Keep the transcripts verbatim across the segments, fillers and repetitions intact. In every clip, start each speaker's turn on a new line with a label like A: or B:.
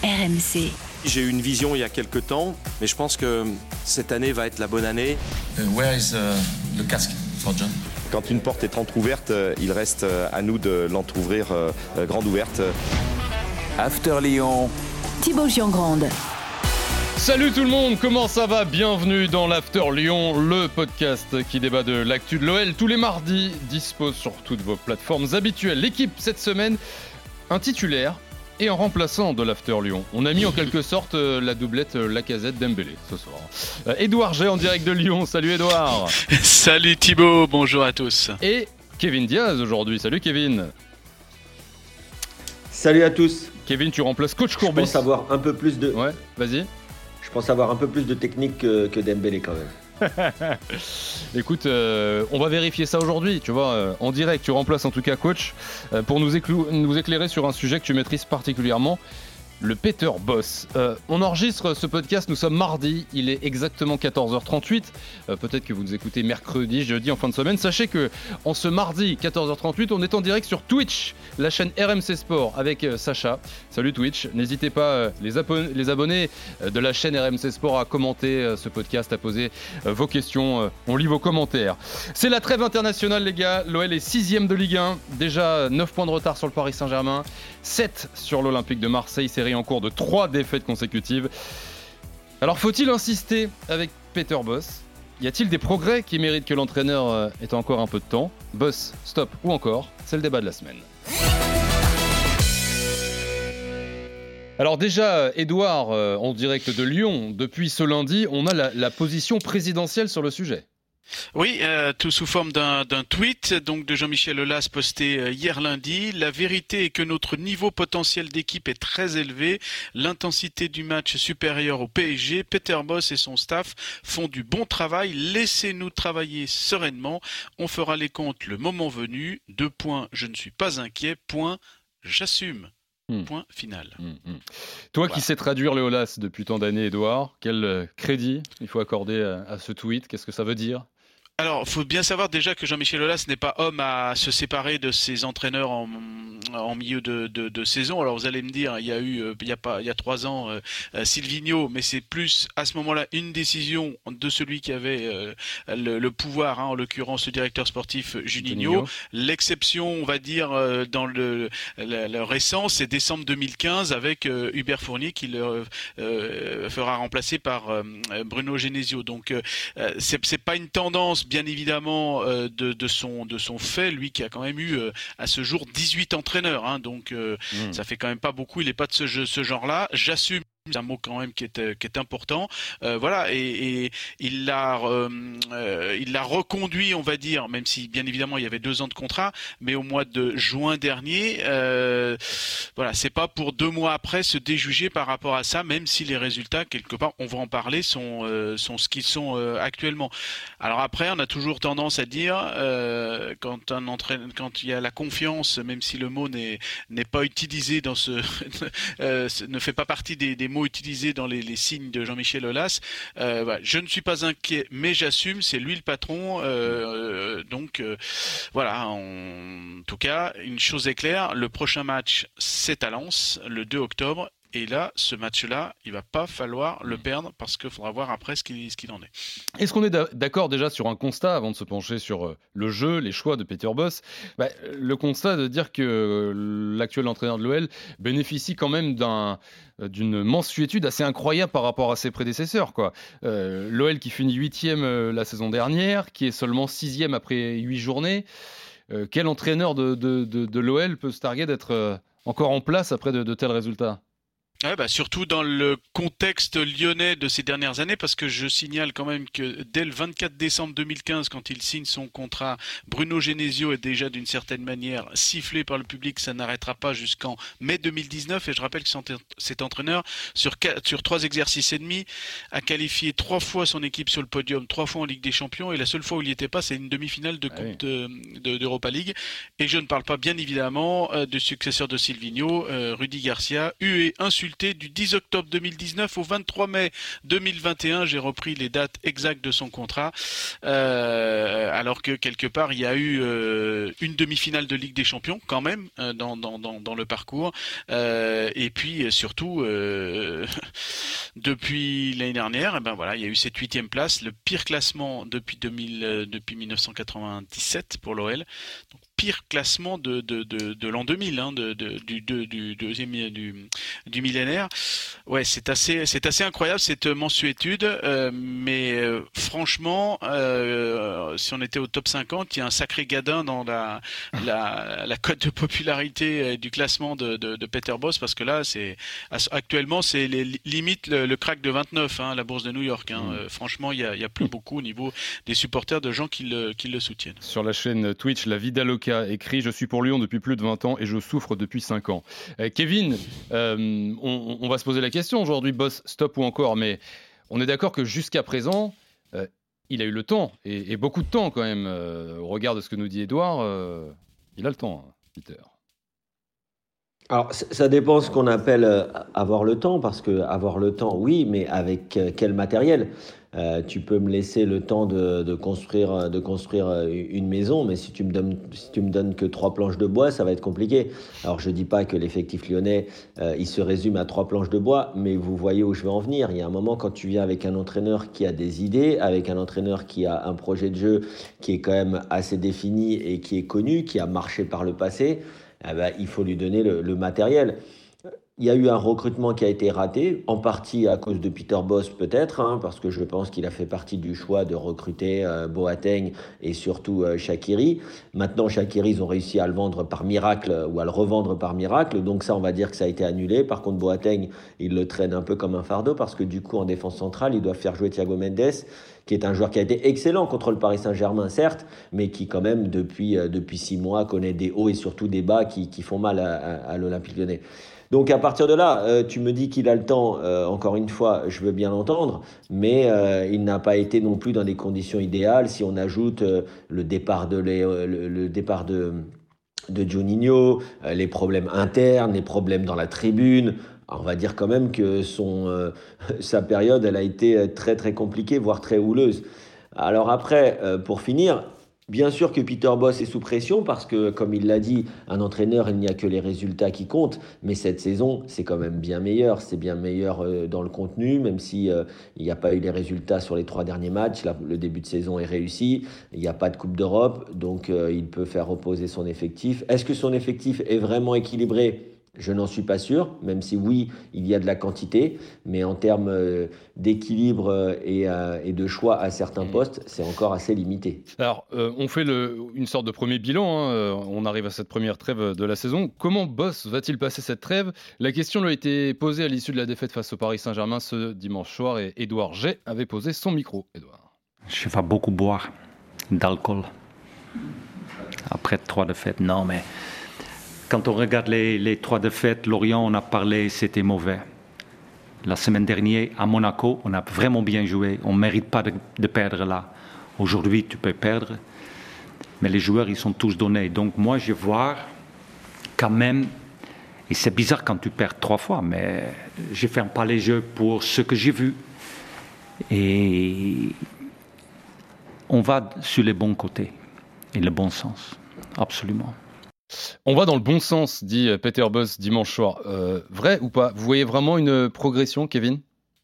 A: R M C.
B: J'ai eu une vision il y a quelques temps, mais je pense que cette année va être la bonne année.
C: Uh, where is uh, the casque for John?
B: Quand une porte est entrouverte, il reste à nous de l'entrouvrir euh, grande ouverte.
D: After Lyon.
A: Thibaut Giangrande.
E: Salut tout le monde, comment ça va? Bienvenue dans l'After Lyon, le podcast qui débat de l'actu de l'O L tous les mardis, dispose sur toutes vos plateformes habituelles. L'équipe cette semaine, un titulaire et un remplaçant de l'After Lyon. On a mis en quelque sorte euh, la doublette euh, Lacazette-Dembélé ce soir. Euh, Édouard G en direct de Lyon, salut Édouard.
F: Salut Thibaut, bonjour à tous.
E: Et Kevin Diaz aujourd'hui, salut Kevin.
G: Salut à tous.
E: Kevin, tu remplaces Coach Courbis.
G: Je pense avoir un peu plus de...
E: Ouais, vas-y.
G: Je pense avoir un peu plus de technique que, que Dembélé quand même.
E: Écoute, euh, on va vérifier ça aujourd'hui, tu vois, euh, en direct. Tu remplaces en tout cas coach euh, pour nous, éclou- nous éclairer sur un sujet que tu maîtrises particulièrement, le Peter Bosz. Euh, on enregistre ce podcast, nous sommes mardi, il est exactement quatorze heures trente-huit. Euh, peut-être que vous nous écoutez mercredi, jeudi, en fin de semaine. Sachez que en ce mardi quatorze heures trente-huit, on est en direct sur Twitch, la chaîne R M C Sport avec euh, Sacha. Salut Twitch, n'hésitez pas euh, les, abon- les abonnés euh, de la chaîne R M C Sport à commenter euh, ce podcast, à poser euh, vos questions. Euh, on lit vos commentaires. C'est la trêve internationale les gars, l'O L est sixième de Ligue un, déjà neuf points de retard sur le Paris Saint-Germain, sept sur l'Olympique de Marseille, série en cours de trois défaites consécutives. Alors faut-il insister avec Peter Bosz? Y a-t-il des progrès qui méritent que l'entraîneur ait encore un peu de temps? Bosz, stop ou encore? C'est le débat de la semaine. Alors déjà, Édouard, en direct de Lyon, depuis ce lundi, on a la, la position présidentielle sur le sujet.
F: Oui, euh, tout sous forme d'un, d'un tweet donc de Jean-Michel Aulas posté euh, hier lundi. La vérité est que notre niveau potentiel d'équipe est très élevé, l'intensité du match est supérieure au P S G. Peter Bosz et son staff font du bon travail. Laissez-nous travailler sereinement. On fera les comptes le moment venu. Deux points, je ne suis pas inquiet. Point, j'assume. Mmh. Point final.
E: Mmh, mmh. Toi voilà. Qui sais traduire le Aulas depuis tant d'années, Édouard, quel crédit il faut accorder à, à ce tweet? Qu'est-ce que ça veut dire?
F: Alors, faut bien savoir déjà que Jean-Michel Aulas n'est pas homme à se séparer de ses entraîneurs en, en milieu de, de, de saison. Alors, vous allez me dire, il y a eu, euh, il y a pas, il y a trois ans, euh, euh, Silvinho, mais c'est plus à ce moment-là une décision de celui qui avait euh, le, le pouvoir, hein, en l'occurrence le directeur sportif Juninho. Juninho. L'exception, on va dire, euh, dans le, le, le récent, c'est décembre deux mille quinze avec euh, Hubert Fournier qui le euh, fera remplacer par euh, Bruno Genesio. Donc, euh, c'est, c'est pas une tendance. Bien évidemment euh, de, de, son, de son fait, lui qui a quand même eu euh, à ce jour dix-huit entraîneurs, hein, donc euh, mmh. ça fait quand même pas beaucoup, il n'est pas de ce, ce genre-là, j'assume. C'est un mot quand même qui est qui est important, euh, voilà, et, et il l'a euh, euh, il l'a reconduit, on va dire, même si bien évidemment il y avait deux ans de contrat, mais au mois de juin dernier, euh, voilà, c'est pas pour deux mois après se déjuger par rapport à ça, même si les résultats quelque part, on va en parler, sont euh, sont ce qu'ils sont euh, actuellement. Alors après, on a toujours tendance à dire euh, quand un entraîneur, quand il y a la confiance, même si le mot n'est n'est pas utilisé dans ce euh, ne fait pas partie des, des mots utilisés dans les, les signes de Jean-Michel Aulas. Euh, voilà. Je ne suis pas inquiet, mais j'assume, c'est lui le patron. Euh, donc euh, voilà, en tout cas, une chose est claire, le prochain match, c'est à Lens, le deux octobre. Et là, ce match-là, il va pas falloir le perdre parce qu'il faudra voir après ce qu'il, ce qu'il en est.
E: Est-ce qu'on est d'accord déjà sur un constat avant de se pencher sur le jeu, les choix de Peter Bosz? Bah, le constat de dire que l'actuel entraîneur de l'O L bénéficie quand même d'un, d'une mansuétude assez incroyable par rapport à ses prédécesseurs, quoi. Euh, L'O L qui finit huitième la saison dernière, qui est seulement sixième après huit journées. Euh, quel entraîneur de, de, de, de l'O L peut se targuer d'être encore en place après de, de tels résultats?
F: Ouais, bah surtout dans le contexte lyonnais de ces dernières années, parce que je signale quand même que dès le vingt-quatre décembre deux mille quinze, quand il signe son contrat, Bruno Genesio est déjà d'une certaine manière sifflé par le public. Ça n'arrêtera pas jusqu'en mai deux mille dix-neuf. Et je rappelle que cet entraîneur, sur quatre, sur trois exercices et demi, a qualifié trois fois son équipe sur le podium, trois fois en Ligue des Champions. Et la seule fois où il n'y était pas, c'est une demi-finale de Coupe ah oui. de, de, d'Europa League. Et je ne parle pas bien évidemment euh, du successeur de Silvinho, euh, Rudy Garcia, hué, insulté consulté du dix octobre deux mille dix-neuf au vingt-trois mai deux mille vingt et un. J'ai repris les dates exactes de son contrat, euh, alors que quelque part il y a eu euh, une demi-finale de Ligue des Champions quand même euh, dans, dans, dans, dans le parcours, euh, et puis surtout euh, depuis l'année dernière, eh ben voilà, il y a eu cette huitième place, le pire classement depuis deux mille, euh, depuis mille neuf cent quatre-vingt-dix-sept pour l'O L. Donc, pire classement de, de, de, de l'an deux mille, hein, de, de, du, de, du deuxième du, du millénaire. Ouais, c'est assez, c'est assez incroyable cette mensuétude, euh, mais euh, franchement, euh, si on était au top cinquante, il y a un sacré gadin dans la, la, la cote de popularité du classement de, de, de Peter Bosz, parce que là, c'est actuellement, c'est les, limite le, le crack de vingt-neuf, hein, la bourse de New York. Hein. Mmh. Euh, franchement, il y a, il y a plus beaucoup au niveau des supporters de gens qui le, qui le soutiennent.
E: Sur la chaîne Twitch, la Vida Loca écrit « Je suis pour Lyon depuis plus de vingt ans et je souffre depuis cinq ans ». Euh, Kevin, euh, on, on va se poser la question aujourd'hui, Bosz, stop ou encore, mais on est d'accord que jusqu'à présent, euh, il a eu le temps, et, et beaucoup de temps quand même. Euh, au regard de ce que nous dit Edouard, euh, il a le temps, hein, Peter.
G: Alors, ça dépend ce qu'on appelle avoir le temps, parce que avoir le temps, oui, mais avec quel matériel ? Euh, tu peux me laisser le temps de, de, construire, de construire une maison, mais si tu me donnes, si tu me donnes que trois planches de bois, ça va être compliqué. Alors, je ne dis pas que l'effectif lyonnais, euh, il se résume à trois planches de bois, mais vous voyez où je veux en venir. Il y a un moment, quand tu viens avec un entraîneur qui a des idées, avec un entraîneur qui a un projet de jeu qui est quand même assez défini et qui est connu, qui a marché par le passé, eh ben, il faut lui donner le, le matériel. Il y a eu un recrutement qui a été raté, en partie à cause de Peter Bosz peut-être, hein, parce que je pense qu'il a fait partie du choix de recruter euh, Boateng et surtout euh, Shaqiri. Maintenant, Shaqiri, ils ont réussi à le vendre par miracle ou à le revendre par miracle, donc ça, on va dire que ça a été annulé. Par contre, Boateng, il le traîne un peu comme un fardeau, parce que du coup, en défense centrale, ils doivent faire jouer Thiago Mendes, qui est un joueur qui a été excellent contre le Paris Saint-Germain, certes, mais qui quand même, depuis, euh, depuis six mois, connaît des hauts et surtout des bas qui, qui font mal à, à, à l'Olympique Lyonnais. Donc à partir de là, euh, tu me dis qu'il a le temps, euh, encore une fois, je veux bien l'entendre, mais euh, il n'a pas été non plus dans des conditions idéales. Si on ajoute euh, le départ de, les, euh, le, le départ de, de Juninho, euh, les problèmes internes, les problèmes dans la tribune, on va dire quand même que son, euh, sa période, elle a été très très compliquée, voire très houleuse. Alors après, euh, pour finir, bien sûr que Peter Bosz est sous pression parce que, comme il l'a dit, un entraîneur, il n'y a que les résultats qui comptent. Mais cette saison, c'est quand même bien meilleur. C'est bien meilleur euh, dans le contenu, même si euh, il n'y a pas eu les résultats sur les trois derniers matchs. Là, le début de saison est réussi. Il n'y a pas de Coupe d'Europe, donc euh, il peut faire reposer son effectif. Est-ce que son effectif est vraiment équilibré ? Je n'en suis pas sûr, même si oui, il y a de la quantité, mais en termes euh, d'équilibre euh, et, euh, et de choix à certains postes, c'est encore assez limité.
E: Alors, euh, on fait le, une sorte de premier bilan, hein. On arrive à cette première trêve de la saison. Comment Bosz va-t-il passer cette trêve ? La question lui a été posée à l'issue de la défaite face au Paris Saint-Germain ce dimanche soir, et Édouard G avait posé son micro. Édouard.
A: Je vais beaucoup boire d'alcool. Après trois défaites, non, mais... Quand on regarde les, les trois défaites, Lorient, on a parlé, c'était mauvais. La semaine dernière, à Monaco, on a vraiment bien joué. On ne mérite pas de, de perdre là. Aujourd'hui, tu peux perdre. Mais les joueurs, ils sont tous donnés. Donc moi, je vois quand même... Et c'est bizarre quand tu perds trois fois, mais je ne ferme pas les yeux pour ce que j'ai vu. Et on va sur les bons côtés et le bon sens, absolument.
E: On va dans le bon sens, dit Peter Bosz dimanche soir. Euh, vrai ou pas ? Vous voyez vraiment une progression, Kevin ?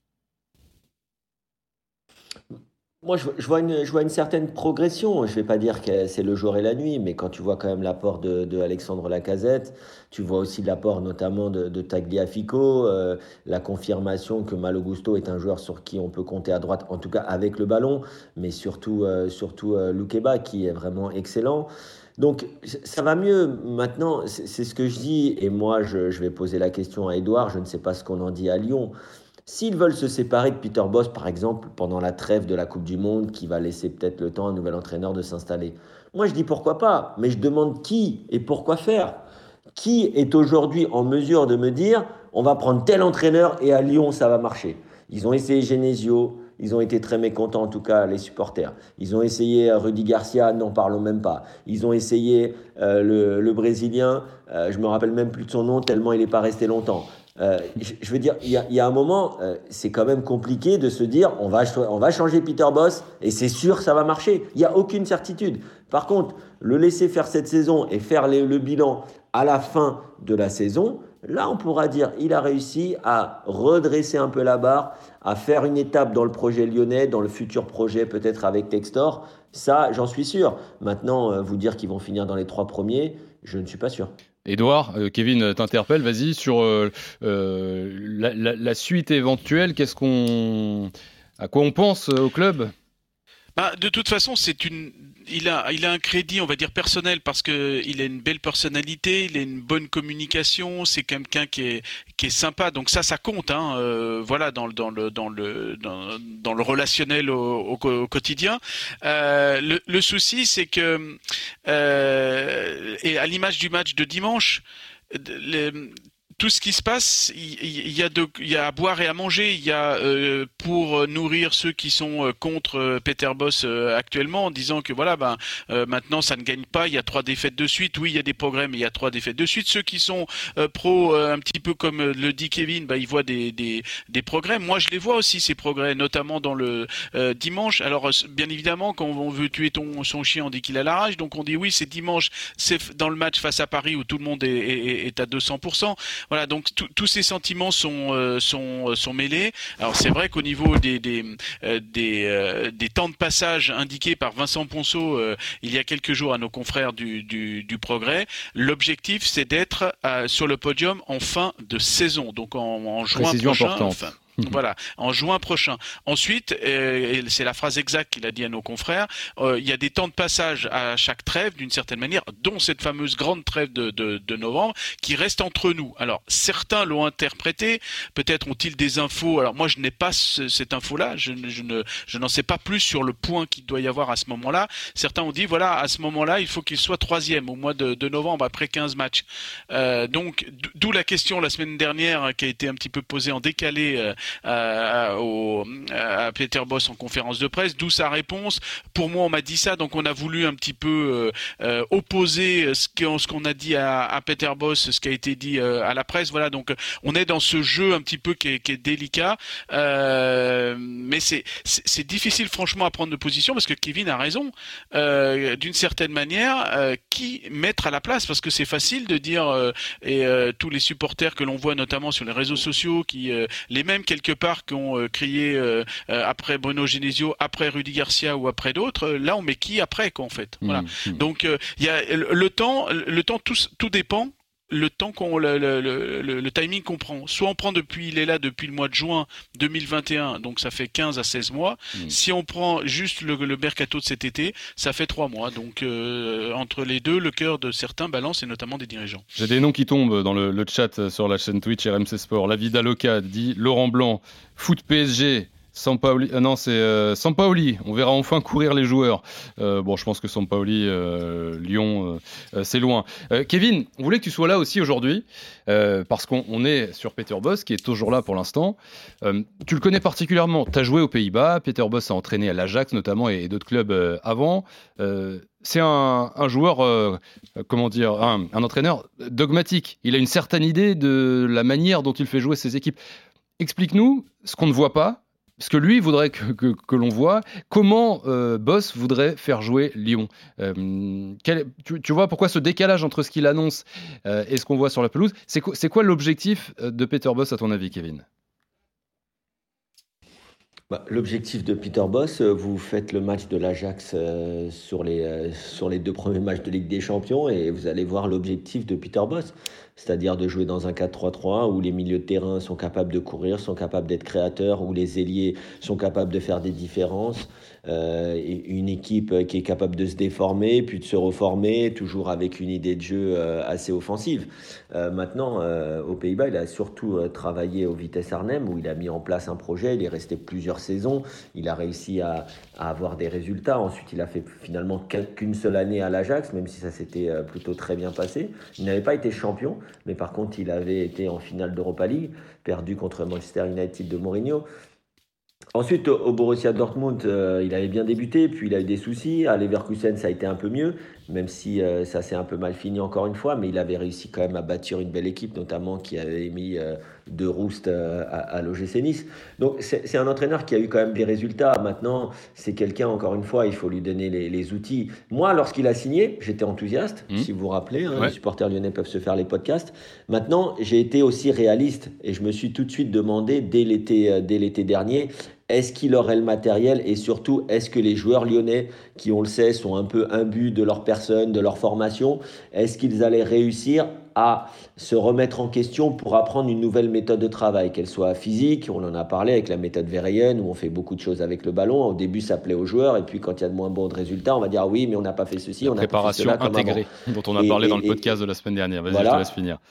G: Moi, je, je, vois une, je vois une certaine progression. Je ne vais pas dire que c'est le jour et la nuit, mais quand tu vois quand même l'apport de, de Alexandre Lacazette, tu vois aussi l'apport notamment de, de Tagliafico, euh, la confirmation que Malo Gusto est un joueur sur qui on peut compter à droite, en tout cas avec le ballon, mais surtout, euh, surtout euh, Loukeba qui est vraiment excellent. Donc, ça va mieux. Maintenant, c'est, c'est ce que je dis, et moi, je, je vais poser la question à Edouard, je ne sais pas ce qu'on en dit à Lyon. S'ils veulent se séparer de Peter Bosz, par exemple, pendant la trêve de la Coupe du Monde, qui va laisser peut-être le temps à un nouvel entraîneur de s'installer, moi, je dis pourquoi pas, mais je demande qui et pourquoi faire. Qui est aujourd'hui en mesure de me dire, on va prendre tel entraîneur et à Lyon, ça va marcher ? Ils ont essayé Genesio. Ils ont été très mécontents, en tout cas, les supporters. Ils ont essayé Rudy Garcia, n'en parlons même pas. Ils ont essayé euh, le, le Brésilien, euh, je ne me rappelle même plus de son nom, tellement il n'est pas resté longtemps. Euh, je, je veux dire, il y a, il y a un moment, euh, c'est quand même compliqué de se dire on va, on va changer Peter Bosz et c'est sûr ça va marcher. Il n'y a aucune certitude. Par contre, le laisser faire cette saison et faire les, le bilan à la fin de la saison, là on pourra dire il a réussi à redresser un peu la barre, à faire une étape dans le projet lyonnais, dans le futur projet peut-être avec Textor. Ça, j'en suis sûr. Maintenant, euh, vous dire qu'ils vont finir dans les trois premiers, je ne suis pas sûr.
E: Edouard, euh, Kevin t'interpelle, vas-y, sur euh, euh, la, la, la suite éventuelle, qu'est-ce qu'on, à quoi on pense euh, au club ?
F: Bah, de toute façon, c'est une, il a, il a un crédit, on va dire personnel, parce que il a une belle personnalité, il a une bonne communication, c'est quelqu'un qui est, qui est sympa, donc ça, ça compte, hein, euh, voilà, dans le, dans le, dans le, dans, dans le relationnel au, au, au quotidien. Euh, le, le souci, c'est que, euh, et à l'image du match de dimanche, les, tout ce qui se passe, il y a de, il y a à boire et à manger. Il y a euh, pour nourrir ceux qui sont euh, contre euh, Peter Bosz euh, actuellement, en disant que voilà, ben euh, maintenant ça ne gagne pas. Il y a trois défaites de suite. Oui, il y a des progrès, mais il y a trois défaites de suite. Ceux qui sont euh, pro, euh, un petit peu comme euh, le dit Kevin, ben ils voient des des des progrès. Moi, je les vois aussi ces progrès, notamment dans le euh, dimanche. Alors, euh, bien évidemment, quand on veut tuer ton son chien, on dit qu'il a la rage. Donc on dit oui, c'est dimanche, c'est dans le match face à Paris où tout le monde est, est, est à deux cents pour cent. Voilà, donc tous ces sentiments sont euh, sont sont mêlés. Alors c'est vrai qu'au niveau des des euh, des, euh, des temps de passage indiqués par Vincent Ponceau euh, il y a quelques jours à nos confrères du du, du Progrès, l'objectif c'est d'être euh, sur le podium en fin de saison, donc en, en juin
E: Précision
F: prochain.
E: importante.
F: Enfin, voilà, en juin prochain. Ensuite, euh, et c'est la phrase exacte qu'il a dit à nos confrères, euh, il y a des temps de passage à chaque trêve, d'une certaine manière, dont cette fameuse grande trêve de, de, de novembre, qui reste entre nous. Alors, certains l'ont interprété, peut-être ont-ils des infos. Alors moi, je n'ai pas ce, cette info-là, je, je, ne, je n'en sais pas plus sur le point qu'il doit y avoir à ce moment-là. Certains ont dit, voilà, à ce moment-là, il faut qu'il soit troisième au mois de, de novembre, après quinze matchs. Euh, donc, d'où la question la semaine dernière, qui a été un petit peu posée en décalé euh, À, au, à Peter Bosz en conférence de presse, d'où sa réponse. Pour moi, on m'a dit ça, donc on a voulu un petit peu euh, euh, opposer ce qu'on, ce qu'on a dit à, à Peter Bosz, ce qui a été dit euh, à la presse. Voilà, donc on est dans ce jeu un petit peu qui est, qui est délicat, euh, mais c'est, c'est, c'est difficile franchement à prendre de position parce que Kevin a raison. Euh, d'une certaine manière, euh, qui mettre à la place, parce que c'est facile de dire euh, et euh, tous les supporters que l'on voit notamment sur les réseaux sociaux, qui euh, les mêmes quelque part qui ont euh, crié euh, euh, après Bruno Genesio, après Rudy Garcia ou après d'autres, euh, là on met qui après quoi en fait. Voilà. Mmh, mmh. Donc il euh, y a le, le temps, le temps tout, tout dépend. Le temps qu'on le, le, le, le timing qu'on prend. Soit on prend depuis, il est là depuis le mois de juin deux mille vingt et un, donc ça fait quinze à seize mois. Mmh. Si on prend juste le, le mercato de cet été, ça fait trois mois. Donc euh, entre les deux, le cœur de certains balance et notamment des dirigeants.
E: J'ai des noms qui tombent dans le, le chat sur la chaîne Twitch R M C Sport. La Vida Loca dit Laurent Blanc, foot P S G. Sampaoli, euh, non c'est euh, Sampaoli, on verra enfin courir les joueurs. Euh, bon, je pense que Sampaoli, euh, Lyon, euh, c'est loin. Euh, Kevin, on voulait que tu sois là aussi aujourd'hui, euh, parce qu'on on est sur Peter Bosz, qui est toujours là pour l'instant. Euh, tu le connais particulièrement, tu as joué aux Pays-Bas, Peter Bosz a entraîné à l'Ajax notamment et, et d'autres clubs euh, avant. Euh, c'est un, un joueur, euh, comment dire, un, un entraîneur dogmatique. Il a une certaine idée de la manière dont il fait jouer ses équipes. Explique-nous ce qu'on ne voit pas. Parce que lui voudrait que, que, que l'on voit comment euh, Bosz voudrait faire jouer Lyon. Euh, quel, tu, tu vois pourquoi ce décalage entre ce qu'il annonce euh, et ce qu'on voit sur la pelouse. C'est, co- c'est quoi l'objectif de Peter Bosz à ton avis, Kevin ?
G: Bah, l'objectif de Peter Bosz, vous faites le match de l'Ajax euh, sur, les, euh, sur les deux premiers matchs de Ligue des Champions et vous allez voir l'objectif de Peter Bosz, c'est-à-dire de jouer dans un quatre trois trois où les milieux de terrain sont capables de courir, sont capables d'être créateurs, où les ailiers sont capables de faire des différences, euh, et une équipe qui est capable de se déformer, puis de se reformer, toujours avec une idée de jeu euh, assez offensive. Euh, maintenant, euh, aux Pays-Bas, il a surtout euh, travaillé au Vitesse Arnhem, où il a mis en place un projet, il est resté plusieurs saisons, il a réussi à, à avoir des résultats. Ensuite, il a fait finalement qu'une seule année à l'Ajax, même si ça s'était plutôt très bien passé. Il n'avait pas été champion, mais par contre, il avait été en finale d'Europa League, perdu contre Manchester United de Mourinho. Ensuite, au Borussia Dortmund, euh, il avait bien débuté, puis il a eu des soucis. À Leverkusen, ça a été un peu mieux. même si euh, ça s'est un peu mal fini encore une fois, mais il avait réussi quand même à bâtir une belle équipe, notamment qui avait mis euh, De Roust euh, à, à l'O G C Nice. Donc c'est, c'est un entraîneur qui a eu quand même des résultats. Maintenant, c'est quelqu'un, encore une fois, il faut lui donner les, les outils. Moi, lorsqu'il a signé, j'étais enthousiaste, mmh. si vous vous rappelez, hein, ouais. Les supporters lyonnais peuvent se faire les podcasts. Maintenant, j'ai été aussi réaliste et je me suis tout de suite demandé, dès l'été, euh, dès l'été dernier, est-ce qu'il aurait le matériel et surtout, est-ce que les joueurs lyonnais, qui on le sait, sont un peu imbus de leur personne, de leur formation, est-ce qu'ils allaient réussir à se remettre en question pour apprendre une nouvelle méthode de travail, qu'elle soit physique, on en a parlé avec la méthode Verheyen, où on fait beaucoup de choses avec le ballon. Au début, ça plaît aux joueurs, et puis quand il y a de moins bons résultats, on va dire oui, mais on n'a pas fait ceci,
E: la
G: on n'a pas fait cela.
E: Préparation intégrée, dont on a
G: et,
E: parlé
G: et,
E: dans le
G: et,
E: podcast de la semaine dernière. Vas-y,
G: voilà.
E: Je te laisse finir.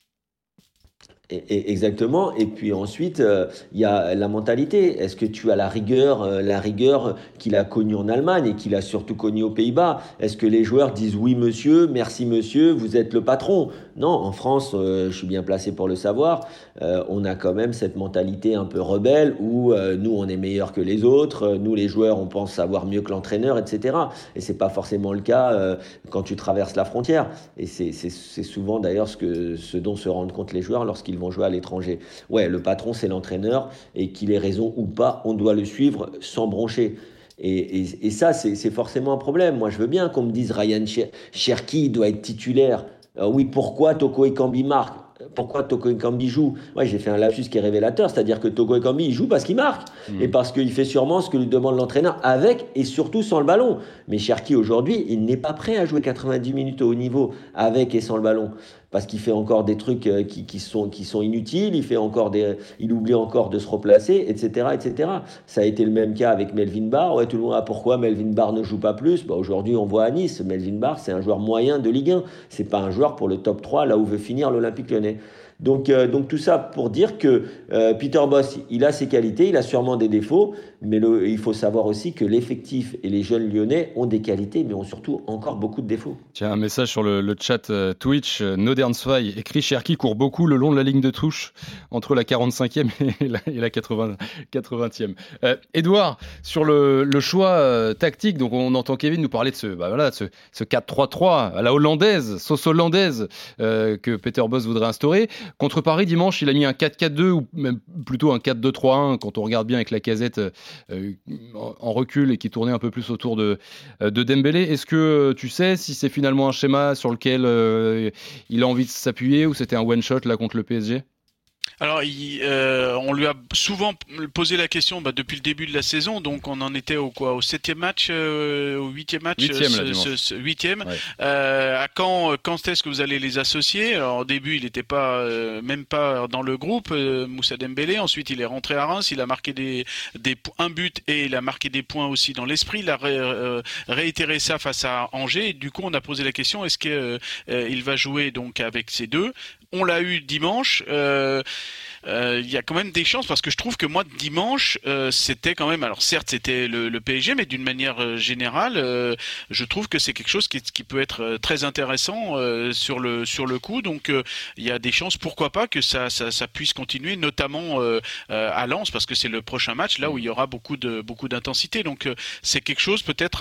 G: Et, et exactement. Et puis ensuite, il euh, y a la mentalité. Est-ce que tu as la rigueur, euh, la rigueur qu'il a connue en Allemagne et qu'il a surtout connue aux Pays-Bas? Est-ce que les joueurs disent oui monsieur, merci monsieur, vous êtes le patron? Non, en France, euh, je suis bien placé pour le savoir, euh, on a quand même cette mentalité un peu rebelle où euh, nous on est meilleurs que les autres, euh, nous les joueurs on pense savoir mieux que l'entraîneur, et cetera. Et c'est pas forcément le cas euh, quand tu traverses la frontière. Et c'est, c'est, c'est souvent d'ailleurs ce, que, ce dont se rendent compte les joueurs lorsqu'ils vont jouer à l'étranger. Ouais, le patron c'est l'entraîneur et qu'il ait raison ou pas, on doit le suivre sans broncher. Et, et, et ça, c'est, c'est forcément un problème. Moi, je veux bien qu'on me dise Ryan Cherki doit être titulaire. Euh, oui, pourquoi Toko Ekambi marque? Pourquoi Toko Ekambi joue? Ouais, j'ai fait un lapsus qui est révélateur, c'est-à-dire que Toko Ekambi, il joue parce qu'il marque mmh. et parce qu'il fait sûrement ce que lui demande l'entraîneur avec et surtout sans le ballon. Mais Cherki, aujourd'hui, il n'est pas prêt à jouer quatre-vingt-dix minutes au haut niveau avec et sans le ballon. Parce qu'il fait encore des trucs qui, qui, sont, qui sont inutiles, il, fait encore des, il oublie encore de se replacer, et cetera, et cetera. Ça a été le même cas avec Melvin Barr. Ouais, tout le monde a pourquoi Melvin Barr ne joue pas plus. Bah, aujourd'hui, on voit à Nice, Melvin Barr, c'est un joueur moyen de Ligue un. C'est pas un joueur pour le top trois, là où veut finir l'Olympique Lyonnais. Donc, euh, donc tout ça pour dire que euh, Peter Bosz, il a ses qualités, il a sûrement des défauts, mais le, il faut savoir aussi que l'effectif et les jeunes lyonnais ont des qualités, mais ont surtout encore beaucoup de défauts.
E: Tiens, un message sur le, le chat euh, Twitch. Euh, Nodernzwei écrit: Cherki court beaucoup le long de la ligne de touche entre la quarante-cinquième et la, et la quatre-vingtième. Euh, Edouard, sur le, le choix euh, tactique, donc on entend Kevin nous parler de ce, bah voilà, de ce, ce quatre trois trois à la hollandaise, sauce hollandaise euh, que Peter Bosz voudrait instaurer. Contre Paris, dimanche, il a mis un quatre quatre deux ou même plutôt un quatre deux trois un quand on regarde bien avec Lacazette euh, en recul et qui tournait un peu plus autour de, de Dembélé. Est-ce que tu sais si c'est finalement un schéma sur lequel euh, il a envie de s'appuyer ou c'était un one-shot là contre le P S G ?
F: Alors, il, euh, on lui a souvent posé la question bah, depuis le début de la saison, donc on en était au quoi, au septième match, euh, au huitième match,
E: huitième,
F: ce,
E: là,
F: ce, ce huitième.
E: Ouais.
F: Euh, à quand, quand est-ce que vous allez les associer? Alors au début, il n'était pas, euh, même pas dans le groupe, euh, Moussa Dembélé. Ensuite, il est rentré à Reims, il a marqué des, des un but et il a marqué des points aussi dans l'esprit. Il a ré, euh, réitéré ça face à Angers. Et du coup, on a posé la question est-ce qu'il euh, il va jouer donc avec ces deux? On l'a eu dimanche. Euh, euh, il y a quand même des chances parce que je trouve que moi dimanche euh, c'était quand même, alors certes c'était le, le P S G, mais d'une manière euh, générale euh, je trouve que c'est quelque chose qui, qui peut être euh, très intéressant euh, sur le sur le coup. Donc euh, il y a des chances, pourquoi pas, que ça ça, ça puisse continuer, notamment euh, euh, à Lens, parce que c'est le prochain match là où il y aura beaucoup de beaucoup d'intensité. Donc euh, c'est quelque chose peut-être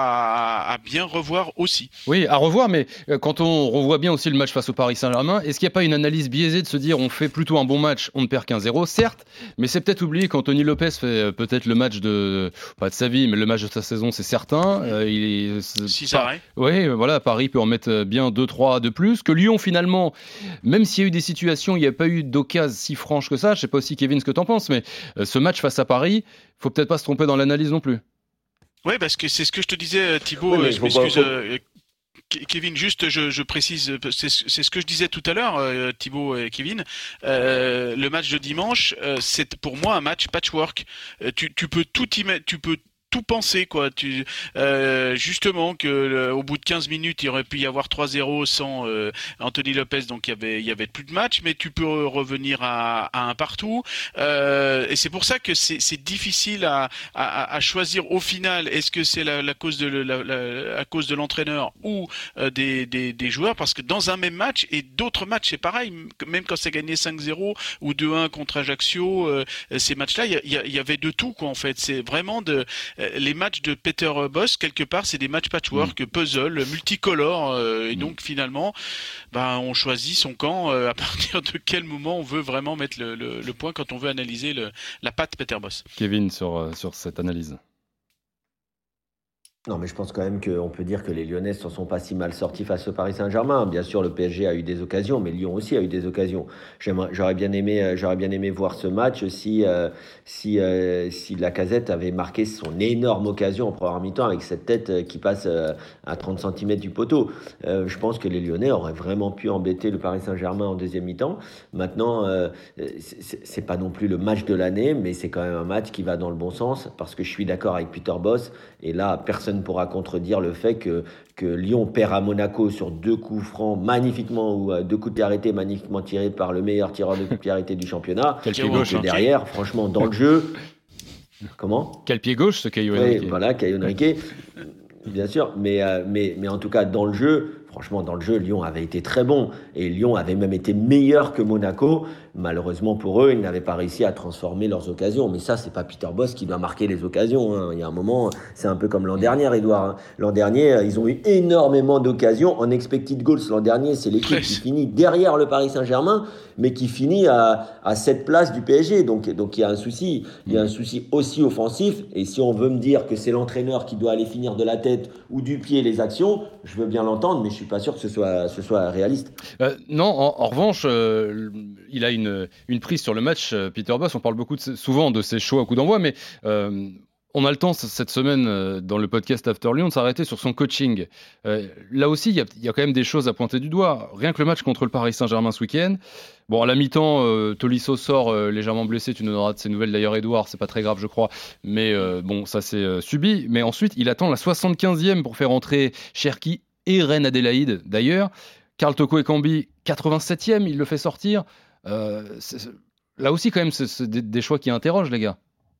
F: à, à, à bien revoir aussi.
E: Oui, à revoir, mais quand on revoit bien aussi le match face au Paris Saint-Germain, est-ce qu'il n'y a pas une analyse biaisée de se dire on fait plutôt un bon match, on ne perd qu'un zéro, certes, mais c'est peut-être oublié qu'Anthony Lopez fait peut-être le match de, pas de sa vie, mais le match de sa saison, c'est certain. Euh, il est, c'est,
F: si ça arrive.
E: Oui, voilà, Paris peut en mettre bien deux trois de plus. Que Lyon, finalement, même s'il y a eu des situations, il n'y a pas eu d'occasion si franche que ça. Je ne sais pas aussi, Kevin, ce que tu en penses, mais euh, ce match face à Paris, il ne faut peut-être pas se tromper dans l'analyse non plus.
F: Oui, parce que c'est ce que je te disais, Thibaut,
G: oui,
F: je m'excuse. Pas... Euh, Kevin, juste, je, je précise, c'est, c'est ce que je disais tout à l'heure, euh, Thibaut et Kevin. Euh, le match de dimanche, euh, c'est pour moi un match patchwork. Euh, tu, tu peux tout y mettre, tu peux tout penser, quoi. Tu, euh, justement que euh, au bout de quinze minutes, il aurait pu y avoir trois zéro sans euh, Anthony Lopez, donc il y avait il y avait plus de match, mais tu peux revenir à, à un partout. Euh, et c'est pour ça que c'est, c'est difficile à, à, à choisir au final. Est-ce que c'est la, la cause de la, la, à cause de l'entraîneur ou euh, des, des des joueurs? Parce que dans un même match et d'autres matchs, c'est pareil. Même quand c'est gagné cinq zéro ou deux un contre Ajaccio, euh, ces matchs-là, il y, y, y avait de tout, quoi. En fait, c'est vraiment de les matchs de Peter Bosz, quelque part, c'est des matchs patchwork, mmh. puzzle, multicolores, euh, et mmh. donc finalement, bah, on choisit son camp euh, à partir de quel moment on veut vraiment mettre le, le, le point quand on veut analyser le, la patte Peter Bosz.
E: Kevin, sur, sur cette analyse.
G: Non, mais je pense quand même qu'on peut dire que les Lyonnais ne s'en sont pas si mal sortis face au Paris Saint-Germain. Bien sûr, le P S G a eu des occasions, mais Lyon aussi a eu des occasions. J'aimerais, j'aurais bien aimé, j'aurais bien aimé voir ce match si, euh, si, euh, si Lacazette avait marqué son énorme occasion en première mi-temps avec cette tête qui passe euh, à trente centimètres du poteau. Euh, je pense que les Lyonnais auraient vraiment pu embêter le Paris Saint-Germain en deuxième mi-temps. Maintenant, euh, c'est, c'est pas non plus le match de l'année, mais c'est quand même un match qui va dans le bon sens parce que je suis d'accord avec Peter Bosz. Et là, personne ne pourra contredire le fait que, que Lyon perd à Monaco sur deux coups francs magnifiquement, ou euh, deux coups de pied arrêtés magnifiquement tirés par le meilleur tireur de coups de pied arrêtés du championnat.
E: Quel pied gauche,
G: et derrière, franchement, dans le jeu... Comment ?
E: Quel pied gauche, ce Caio Henrique.
G: Oui, voilà, Caio Henrique. Bien sûr, mais, euh, mais, mais en tout cas, dans le jeu... Franchement, dans le jeu, Lyon avait été très bon. Et Lyon avait même été meilleur que Monaco. Malheureusement pour eux, ils n'avaient pas réussi à transformer leurs occasions. Mais ça, c'est pas Peter Bosz qui doit marquer les occasions. Hein. Il y a un moment, c'est un peu comme l'an dernier, Edouard. Hein. L'an dernier, ils ont eu énormément d'occasions en expected goals. L'an dernier, c'est l'équipe qui finit derrière le Paris Saint-Germain, mais qui finit à, à cette place du P S G. Donc, donc il y a un souci. Il y a un souci aussi offensif. Et si on veut me dire que c'est l'entraîneur qui doit aller finir de la tête ou du pied les actions, je veux bien l'entendre, mais je suis pas sûr que ce soit, ce soit réaliste.
E: Euh, non, en, en revanche, euh, il a une, une prise sur le match, euh, Peter Bosz. On parle beaucoup de, souvent de ses choix à coup d'envoi, mais euh, on a le temps cette semaine euh, dans le podcast After Lyon de s'arrêter sur son coaching. Euh, là aussi, il y, y a quand même des choses à pointer du doigt. Rien que le match contre le Paris Saint-Germain ce week-end. Bon, à la mi-temps, euh, Tolisso sort euh, légèrement blessé. Tu nous donneras de ses nouvelles d'ailleurs, Edouard. C'est pas très grave, je crois. Mais euh, bon, ça c'est euh, subi. Mais ensuite, il attend la soixante-quinzième pour faire entrer Cherki et Reine Adélaïde d'ailleurs. Karl Toko Ekambi, quatre-vingt-septième, il le fait sortir. Euh, c'est, c'est, là aussi, quand même, c'est, c'est des, des choix qui interrogent, les gars.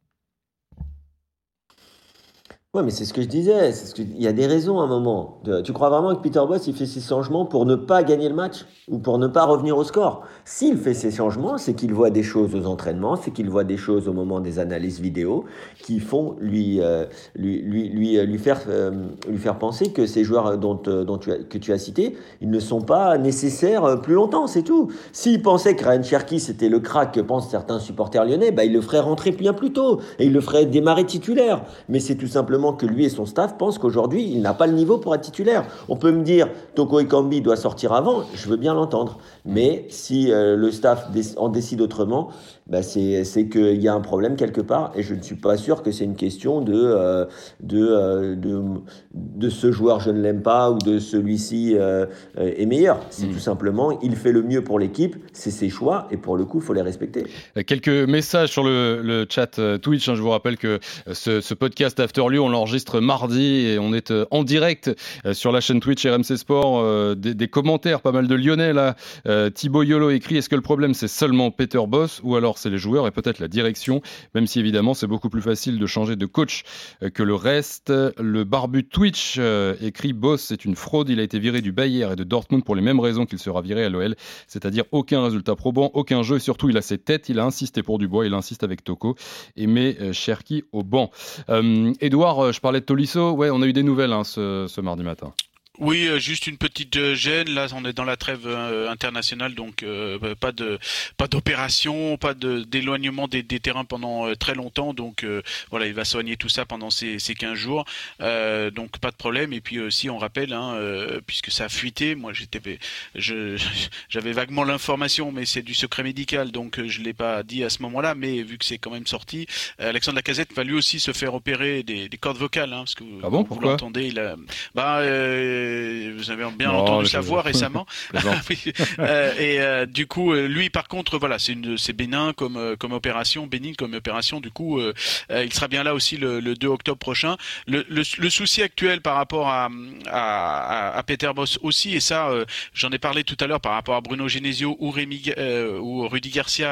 G: Ouais, mais c'est ce que je disais. C'est ce que... Il y a des raisons à un moment. De... Tu crois vraiment que Peter Bosz, il fait ces changements pour ne pas gagner le match ou pour ne pas revenir au score ? S'il fait ces changements, c'est qu'il voit des choses aux entraînements, c'est qu'il voit des choses au moment des analyses vidéo qui font lui, euh, lui, lui, lui, lui, faire, euh, lui faire penser que ces joueurs dont, euh, dont tu as, que tu as cités, ils ne sont pas nécessaires plus longtemps, c'est tout. S'il pensait que Ryan Cherki, c'était le crack que pensent certains supporters lyonnais, bah, il le ferait rentrer bien plus tôt et il le ferait démarrer titulaire. Mais c'est tout simplement que lui et son staff pensent qu'aujourd'hui, il n'a pas le niveau pour être titulaire. On peut me dire, Toko Ekambi doit sortir avant, je veux bien l'entendre. Mais si euh, le staff en décide autrement, bah c'est, c'est qu'il y a un problème quelque part. Et je ne suis pas sûr que c'est une question de, euh, de, euh, de, de ce joueur, je ne l'aime pas, ou de celui-ci euh, est meilleur. C'est mmh. tout simplement, il fait le mieux pour l'équipe, c'est ses choix, et pour le coup, il faut les respecter.
E: Quelques messages sur le, le chat Twitch. Hein, je vous rappelle que ce, ce podcast After Lyon, on l'enregistre mardi et on est en direct sur la chaîne Twitch R M C Sport. Euh, des, des commentaires, pas mal de Lyonnais là. Euh, Thibaut Yolo écrit: est-ce que le problème c'est seulement Peter Bosz ou alors c'est les joueurs et peut-être la direction, même si évidemment c'est beaucoup plus facile de changer de coach que le reste. Le barbu Twitch euh, écrit: Bosz c'est une fraude, il a été viré du Bayern et de Dortmund pour les mêmes raisons qu'il sera viré à l'O L, c'est-à-dire aucun résultat probant, aucun jeu et surtout il a ses têtes, il a insisté pour Dubois, il insiste avec Toko et met euh, Cherki au banc. Euh, Edouard, je parlais de Tolisso, ouais, on a eu des nouvelles hein, ce, ce mardi matin.
F: Oui, euh, juste une petite euh, gêne. Là, on est dans la trêve euh, internationale, donc euh, pas de pas d'opération, pas de d'éloignement des, des terrains pendant euh, très longtemps. Donc euh, voilà, il va soigner tout ça pendant ces, ces quinze jours. Euh, donc pas de problème. Et puis aussi, on rappelle, hein, euh, puisque ça a fuité. Moi, j'étais, je, j'avais vaguement l'information, mais c'est du secret médical, donc euh, je l'ai pas dit à ce moment-là. Mais vu que c'est quand même sorti, euh, Alexandre Lacazette va lui aussi se faire opérer des, des cordes vocales, hein, parce que
E: ah bon,
F: vous
E: pourquoi
F: l'entendez, il a, bah euh, vous avez bien non, entendu sa voix récemment. euh, et euh, du coup, lui, par contre, voilà, c'est, une, c'est bénin comme euh, comme opération, bénigne comme opération. Du coup, euh, euh, il sera bien là aussi le, le deux octobre prochain. Le, le, le souci actuel par rapport à à, à Peter Bosz aussi, et ça, euh, j'en ai parlé tout à l'heure par rapport à Bruno Genesio ou Rémi euh, ou Rudy Garcia,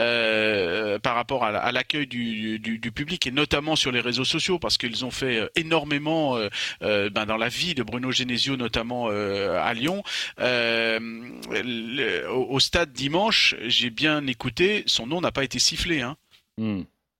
F: euh, par rapport à, à l'accueil du, du, du public et notamment sur les réseaux sociaux, parce qu'ils ont fait énormément euh, euh, ben, dans la vie de Bruno Genesio, notamment euh, à Lyon. Euh, le, au, au stade dimanche, j'ai bien écouté, son nom n'a pas été sifflé. Hein. Mm.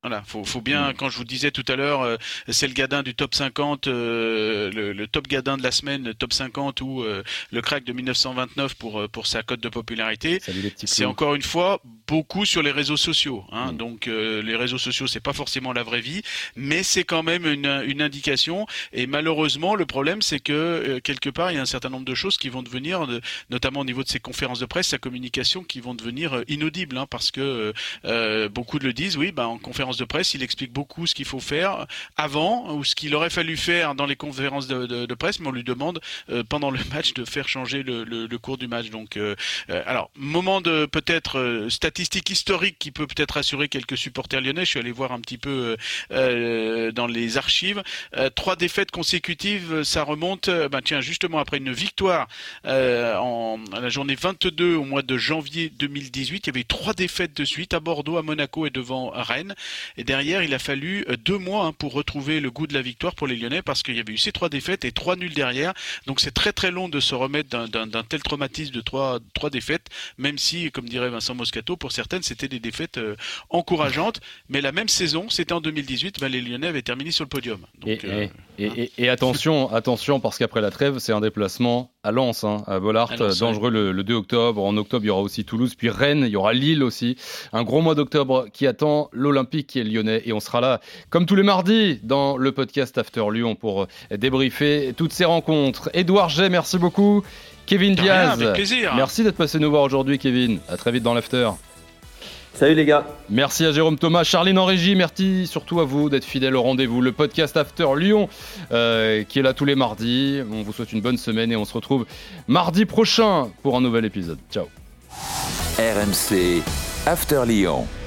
F: Voilà, faut, faut bien, quand je vous disais tout à l'heure, euh, c'est le gadin du top cinquante, euh, le, le top gadin de la semaine, le top cinquante ou euh, le crack de dix-neuf cent vingt-neuf pour pour sa cote de popularité. C'est encore une fois beaucoup sur les réseaux sociaux. Hein, mmh. Donc euh, les réseaux sociaux, c'est pas forcément la vraie vie, mais c'est quand même une, une indication. Et malheureusement, le problème, c'est que euh, quelque part, il y a un certain nombre de choses qui vont devenir, de, notamment au niveau de ses conférences de presse, sa communication, qui vont devenir euh, inaudibles, hein, parce que euh, beaucoup le disent. Oui, bah en conférence de presse, il explique beaucoup ce qu'il faut faire avant ou ce qu'il aurait fallu faire dans les conférences de, de, de presse, mais on lui demande euh, pendant le match de faire changer le, le, le cours du match. Donc, euh, euh, alors moment de peut-être euh, statistique historique qui peut peut-être rassurer quelques supporters lyonnais. Je suis allé voir un petit peu euh, dans les archives. Euh, trois défaites consécutives, ça remonte. Euh, ben tiens, justement après une victoire euh, en à la journée vingt-deux au mois de janvier deux mille dix-huit, il y avait trois défaites de suite à Bordeaux, à Monaco et devant Rennes. Et derrière, il a fallu deux mois hein, pour retrouver le goût de la victoire pour les Lyonnais parce qu'il y avait eu ces trois défaites et trois nuls derrière. Donc c'est très très long de se remettre d'un, d'un, d'un tel traumatisme de trois, trois défaites, même si, comme dirait Vincent Moscato, pour certaines, c'était des défaites euh, encourageantes. Mais la même saison, c'était en deux mille dix-huit, ben, les Lyonnais avaient terminé sur le podium. Donc,
E: et,
F: euh,
E: et, hein. et, et attention, attention, parce qu'après la trêve, c'est un déplacement à Lens, hein, à Bollaert, dangereux ouais. le, le deux octobre. En octobre, il y aura aussi Toulouse, puis Rennes, il y aura Lille aussi. Un gros mois d'octobre qui attend l'Olympique qui est lyonnais. Et on sera là, comme tous les mardis, dans le podcast After Lyon pour débriefer toutes ces rencontres. Édouard Jay, merci beaucoup. Kevin
F: de
E: Diaz,
F: rien, avec plaisir.
E: Merci d'être passé nous voir aujourd'hui, Kevin. À très vite dans l'After.
G: Salut les gars.
E: Merci à Jérôme Thomas, Charline en régie, merci surtout à vous d'être fidèles au rendez-vous. Le podcast After Lyon euh, qui est là tous les mardis. On vous souhaite une bonne semaine et on se retrouve mardi prochain pour un nouvel épisode. Ciao.
D: R M C After Lyon.